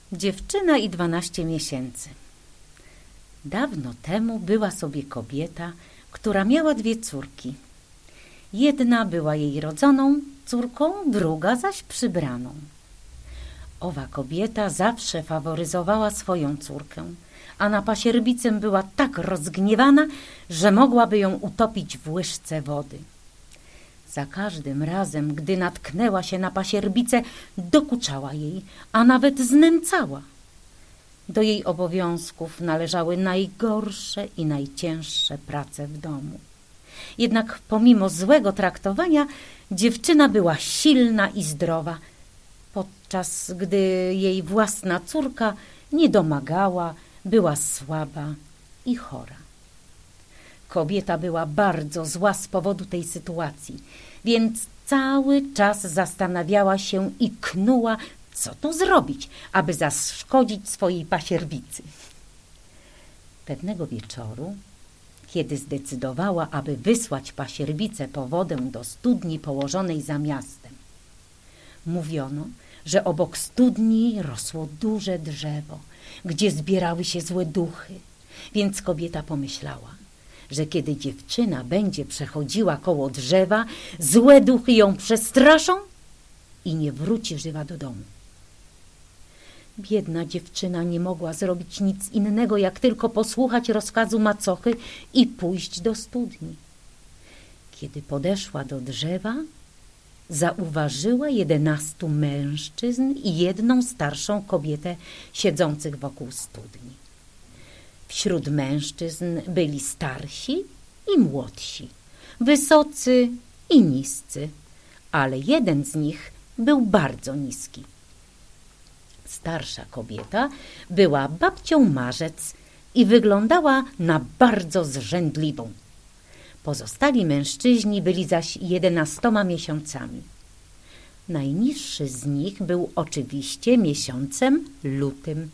Dziewczyna i 12 miesięcy. Dawno temu była sobie kobieta, która miała 2 córki. Jedna była jej rodzoną córką, druga zaś przybraną. Owa kobieta zawsze faworyzowała swoją córkę, a na pasierbicę była tak rozgniewana, że mogłaby ją utopić w łyżce wody. Za każdym razem, gdy natknęła się na pasierbicę, dokuczała jej, a nawet znęcała. Do jej obowiązków należały najgorsze i najcięższe prace w domu. Jednak pomimo złego traktowania dziewczyna była silna i zdrowa, podczas gdy jej własna córka niedomagała, była słaba i chora. Kobieta była bardzo zła z powodu tej sytuacji, więc cały czas zastanawiała się i knuła, co tu zrobić, aby zaszkodzić swojej pasierbicy. Pewnego wieczoru, kiedy zdecydowała, aby wysłać pasierbicę po wodę do studni położonej za miastem, mówiono, że obok studni rosło duże drzewo, gdzie zbierały się złe duchy, więc kobieta pomyślała, że kiedy dziewczyna będzie przechodziła koło drzewa, złe duchy ją przestraszą i nie wróci żywa do domu. Biedna dziewczyna nie mogła zrobić nic innego, jak tylko posłuchać rozkazu macochy i pójść do studni. Kiedy podeszła do drzewa, zauważyła 11 mężczyzn i 1 starszą kobietę siedzących wokół studni. Wśród mężczyzn byli starsi i młodsi, wysocy i niscy, ale jeden z nich był bardzo niski. Starsza kobieta była babcią Marzec i wyglądała na bardzo zrzędliwą. Pozostali mężczyźni byli zaś 11 miesiącami. Najniższy z nich był oczywiście miesiącem lutym.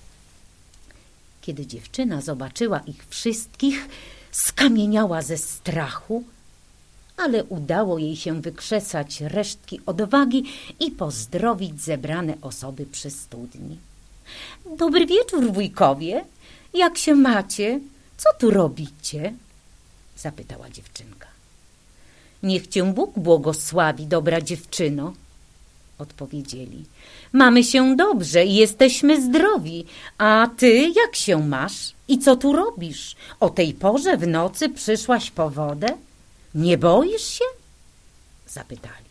Kiedy dziewczyna zobaczyła ich wszystkich, skamieniała ze strachu, ale udało jej się wykrzesać resztki odwagi i pozdrowić zebrane osoby przy studni. Dobry wieczór, wujkowie. Jak się macie? Co tu robicie? Zapytała dziewczynka. Niech cię Bóg błogosławi, dobra dziewczyno, odpowiedzieli. Mamy się dobrze i jesteśmy zdrowi, a ty jak się masz i co tu robisz? O tej porze w nocy przyszłaś po wodę? Nie boisz się? Zapytali.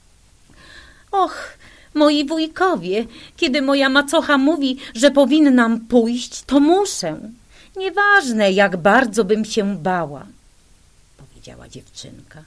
Och, moi wujkowie, kiedy moja macocha mówi, że powinnam pójść, to muszę. Nieważne, jak bardzo bym się bała, powiedziała dziewczynka.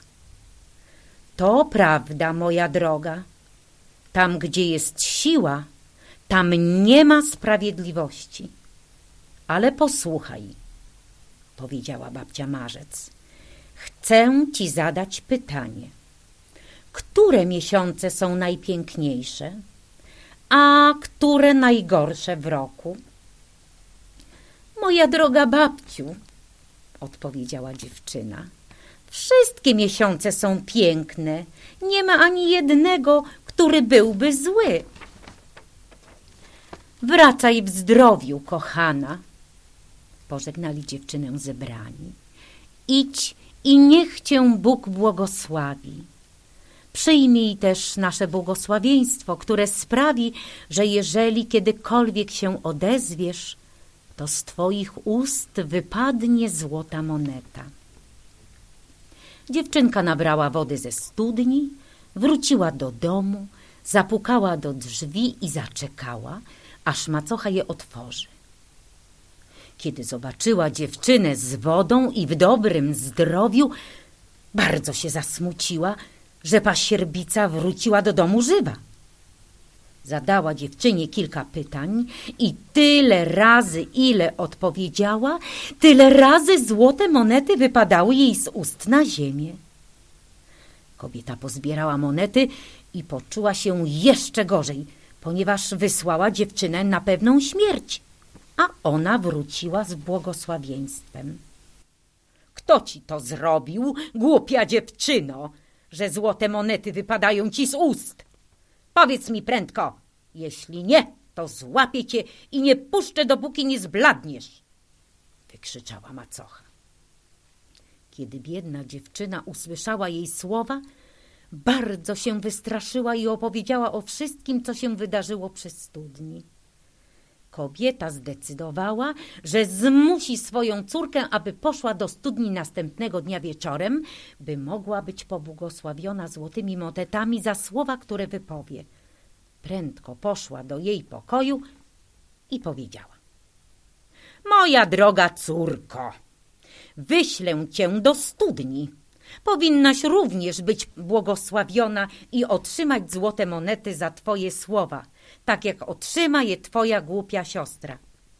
To prawda, moja droga. Tam, gdzie jest siła, tam nie ma sprawiedliwości. Ale posłuchaj, powiedziała babcia Marzec. Chcę ci zadać pytanie. Które miesiące są najpiękniejsze, a które najgorsze w roku? Moja droga babciu, odpowiedziała dziewczyna, wszystkie miesiące są piękne. Nie ma ani jednego, który byłby zły. Wracaj w zdrowiu, kochana, pożegnali dziewczynę zebrani. Idź i niech cię Bóg błogosławi. Przyjmij też nasze błogosławieństwo, które sprawi, że jeżeli kiedykolwiek się odezwiesz, to z twoich ust wypadnie złota moneta. Dziewczynka nabrała wody ze studni, wróciła do domu, zapukała do drzwi i zaczekała, aż macocha je otworzy. Kiedy zobaczyła dziewczynę z wodą i w dobrym zdrowiu, bardzo się zasmuciła, że pasierbica wróciła do domu żywa. Zadała dziewczynie kilka pytań i tyle razy, ile odpowiedziała, tyle razy złote monety wypadały jej z ust na ziemię. Kobieta pozbierała monety i poczuła się jeszcze gorzej, ponieważ wysłała dziewczynę na pewną śmierć, a ona wróciła z błogosławieństwem. Kto ci to zrobił, głupia dziewczyno, że złote monety wypadają ci z ust? Powiedz mi prędko, jeśli nie, to to złapię cię i nie puszczę, dopóki nie zbladniesz, wykrzyczała macocha. Kiedy biedna dziewczyna usłyszała jej słowa, bardzo się wystraszyła i opowiedziała o wszystkim, co się wydarzyło przy studni. Kobieta zdecydowała, że zmusi swoją córkę, aby poszła do studni następnego dnia wieczorem, by mogła być pobłogosławiona złotymi monetami za słowa, które wypowie. Prędko poszła do jej pokoju i powiedziała: moja droga córko, wyślę cię do studni. Powinnaś również być błogosławiona i otrzymać złote monety za twoje słowa, tak jak otrzyma je twoja głupia siostra.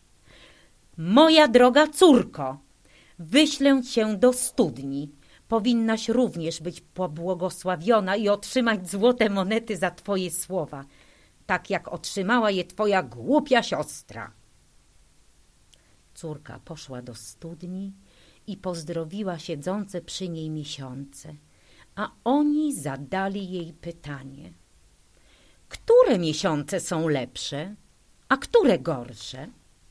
Moja droga córko, wyślę cię do studni. Powinnaś również być pobłogosławiona i otrzymać złote monety za twoje słowa, tak jak otrzymała je twoja głupia siostra. Córka poszła do studni i pozdrowiła siedzące przy niej miesiące, a oni zadali jej pytanie: które miesiące są lepsze, a które gorsze?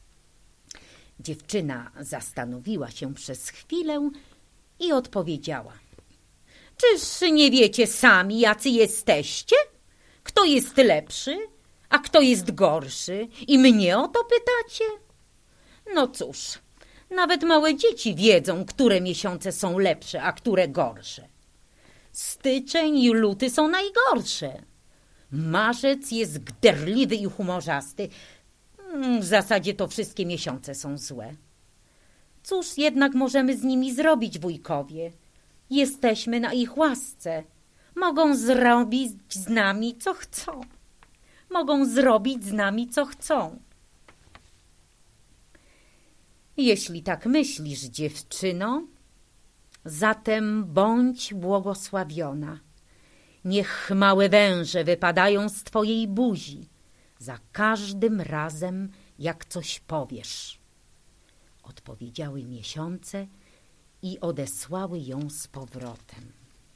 Dziewczyna zastanowiła się przez chwilę i odpowiedziała: czyż nie wiecie sami, jacy jesteście? Kto jest lepszy, a kto jest gorszy? I mnie o to pytacie? No cóż, nawet małe dzieci wiedzą, które miesiące są lepsze, a które gorsze. Styczeń i luty są najgorsze. Marzec jest gderliwy i humorzasty. W zasadzie to wszystkie miesiące są złe. Cóż jednak możemy z nimi zrobić, wujkowie? Jesteśmy na ich łasce. Mogą zrobić z nami, co chcą. Mogą zrobić z nami, co chcą. Jeśli tak myślisz, dziewczyno, zatem bądź błogosławiona. Niech małe węże wypadają z twojej buzi za każdym razem, jak coś powiesz. Odpowiedziały miesiące i odesłały ją z powrotem.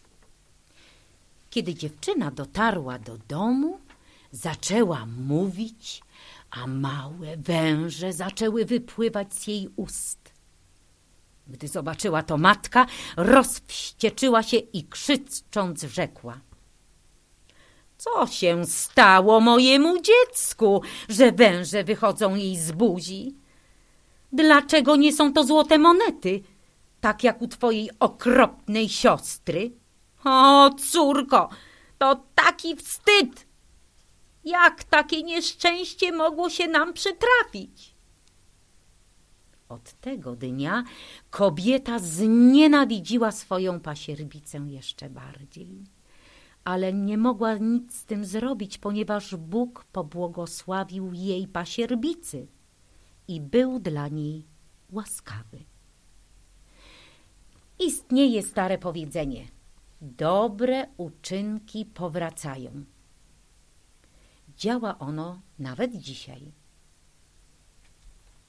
Kiedy dziewczyna dotarła do domu, zaczęła mówić, a małe węże zaczęły wypływać z jej ust. Gdy zobaczyła to matka, rozwścieczyła się i krzycząc rzekła: co się stało mojemu dziecku, że węże wychodzą jej z buzi? Dlaczego nie są to złote monety, tak jak u twojej okropnej siostry? O, córko, to taki wstyd! Jak takie nieszczęście mogło się nam przytrafić? Od tego dnia kobieta znienawidziła swoją pasierbicę jeszcze bardziej, ale nie mogła nic z tym zrobić, ponieważ Bóg pobłogosławił jej pasierbicy i był dla niej łaskawy. Istnieje stare powiedzenie: dobre uczynki powracają. Działa ono nawet dzisiaj.